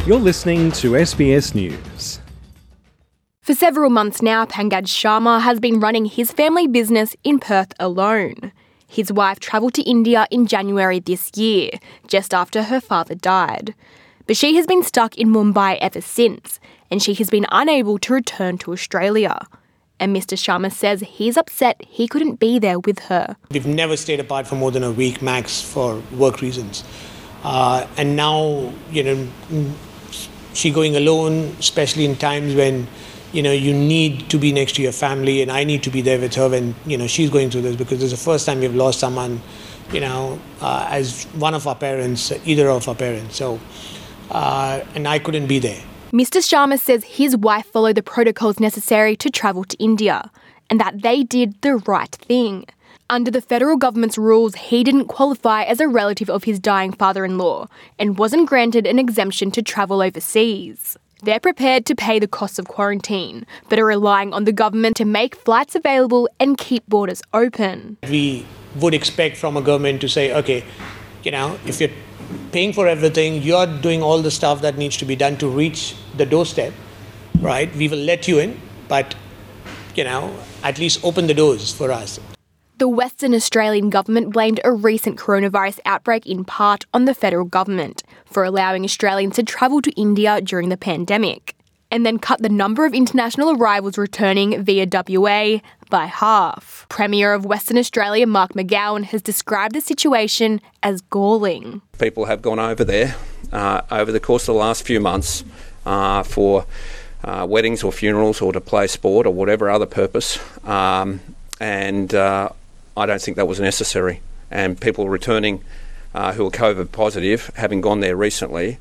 You're listening to SBS News. For several months now, Pankaj Sharma has been running his family business in Perth alone. His wife travelled to India in January this year, just after her father died. But she has been stuck in Mumbai ever since, and she has been unable to return to Australia. And Mr. Sharma says he's upset he couldn't be there with her. We've never stayed apart for more than a week max for work reasons. And now, she going alone, especially in times when, you need to be next to your family, and I need to be there with her when, she's going through this, because it's the first time we've lost someone, as one of our parents, either of our parents. So, and I couldn't be there. Mr. Sharma says his wife followed the protocols necessary to travel to India, and that they did the right thing. Under the federal government's rules, he didn't qualify as a relative of his dying father-in-law and wasn't granted an exemption to travel overseas. They're prepared to pay the costs of quarantine, but are relying on the government to make flights available and keep borders open. We would expect from a government to say, okay, if you're paying for everything, you're doing all the stuff that needs to be done to reach the doorstep, right? We will let you in, but, at least open the doors for us. The Western Australian government blamed a recent coronavirus outbreak in part on the federal government for allowing Australians to travel to India during the pandemic, and then cut the number of international arrivals returning via WA by half. Premier of Western Australia Mark McGowan has described the situation as galling. People have gone over there over the course of the last few months for weddings or funerals or to play sport or whatever other purpose, and I don't think that was necessary. And people returning who are COVID positive, having gone there recently,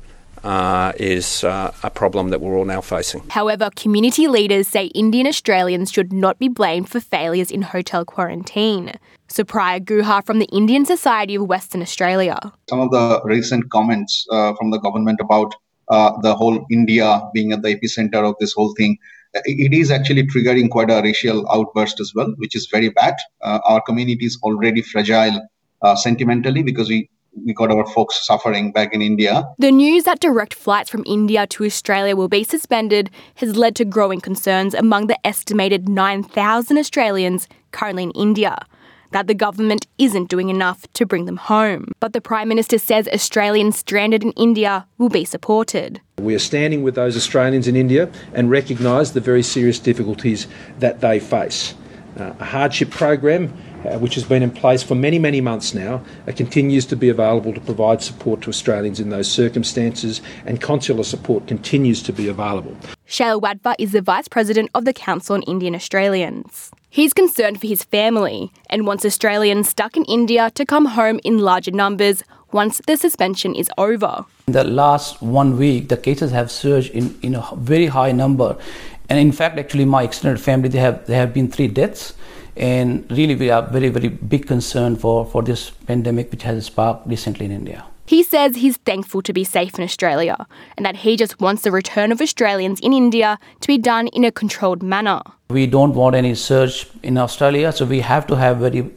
is a problem that we're all now facing. However, community leaders say Indian Australians should not be blamed for failures in hotel quarantine. Supriya Guha from the Indian Society of Western Australia. Some of the recent comments from the government about the whole India being at the epicenter of this whole thing, it is actually triggering quite a racial outburst as well, which is very bad. Our community is already fragile sentimentally because we got our folks suffering back in India. The news that direct flights from India to Australia will be suspended has led to growing concerns among the estimated 9,000 Australians currently in India that the government isn't doing enough to bring them home. But the Prime Minister says Australians stranded in India will be supported. We are standing with those Australians in India and recognise the very serious difficulties that they face. A hardship program, which has been in place for many, many months now, continues to be available to provide support to Australians in those circumstances, and consular support continues to be available. Shayla Wadva is the Vice President of the Council on Indian Australians. He's concerned for his family and wants Australians stuck in India to come home in larger numbers once the suspension is over. In the last 1 week, the cases have surged in a very high number. And in fact, actually, my extended family, there have been 3 deaths. And really, we are very, very big concern for this pandemic which has sparked recently in India. He says he's thankful to be safe in Australia and that he just wants the return of Australians in India to be done in a controlled manner. We don't want any surge in Australia, so we have to have very,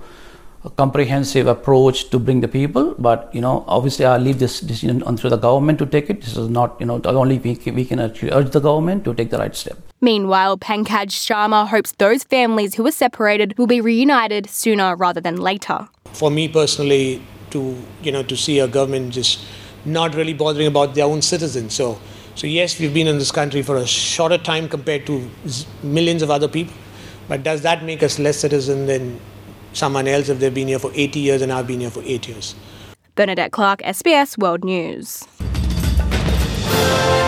a comprehensive approach to bring the people. But, obviously I'll leave this decision onto the government to take it. This is not, only we can actually urge the government to take the right step. Meanwhile, Pankaj Sharma hopes those families who were separated will be reunited sooner rather than later. For me personally, to see a government just not really bothering about their own citizens. So yes, we've been in this country for a shorter time compared to millions of other people. But does that make us less citizen than someone else if they've been here for 80 years and I've been here for 8 years? Bernadette Clark, SBS World News.